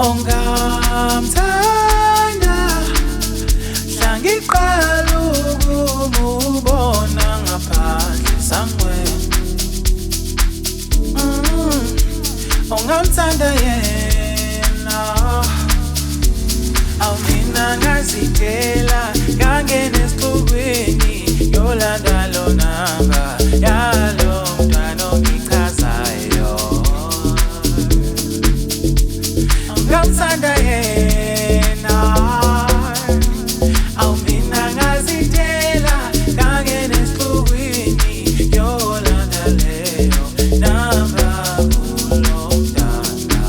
ongamthanda hlangiqala ukumubona ngaphandle somewhere ongamthanda yena awumina ngazidela ngangena esixukwini yolanda lonamba yalo mntwana ongichazayo ongamthanda yena awumina ngazidela ngangena esixukwini yolanda leyo namba kulomntana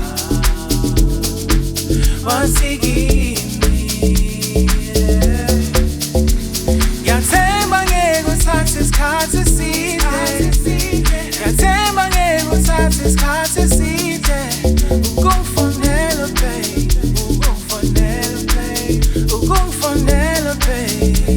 wasikimi yathemba ngeke uthathe isikhathi eside yathemba ngeke uthathe isikhathi eside ukungifonela babe ukungifonela babe ukungifonela babe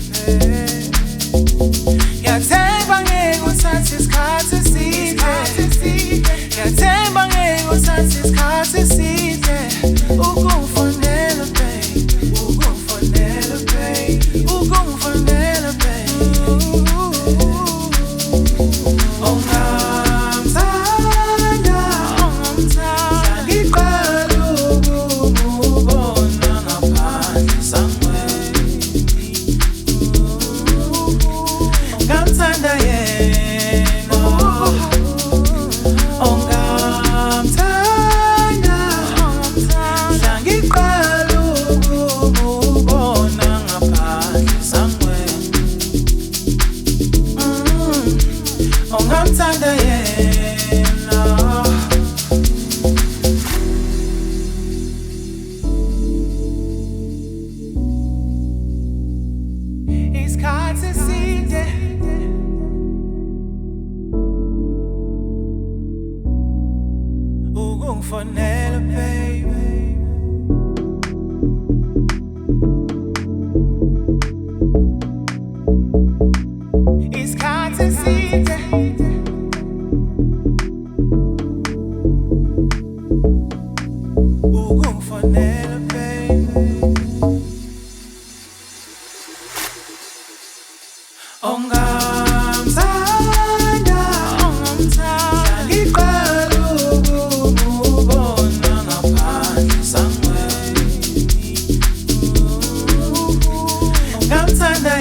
yathemba ngeke uthathe isikhathi eside yathemba ngeke uthathe isikhathi eside ukungifonela babe ukungifonela babe ukungifonela babe ongamthanda ngiqala ukumubona ngaphandle somewhere ongamthanda yena ongamthanda hlangiqala ukumubona ngaphandle somewhere ongamthanda yena isikhathi eside ukungifonela baby isikhathi eside ukungifonela baby ongamthanda ngiqala ukumubona ngaphandle somewhere ongamthanda